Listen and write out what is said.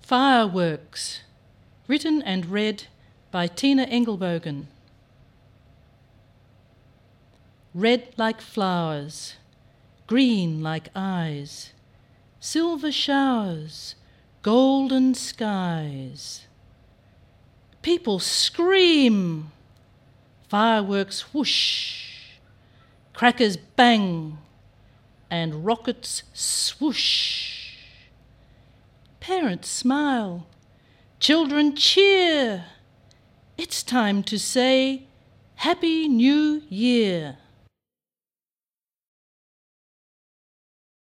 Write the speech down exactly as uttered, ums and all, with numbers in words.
Fireworks, written and read by Tina Engelbogen. Red like flowers, green like eyes, silver showers, golden skies. People scream, fireworks whoosh, crackers bang, and rockets swoosh. Parents smile, children cheer. It's time to say Happy New Year.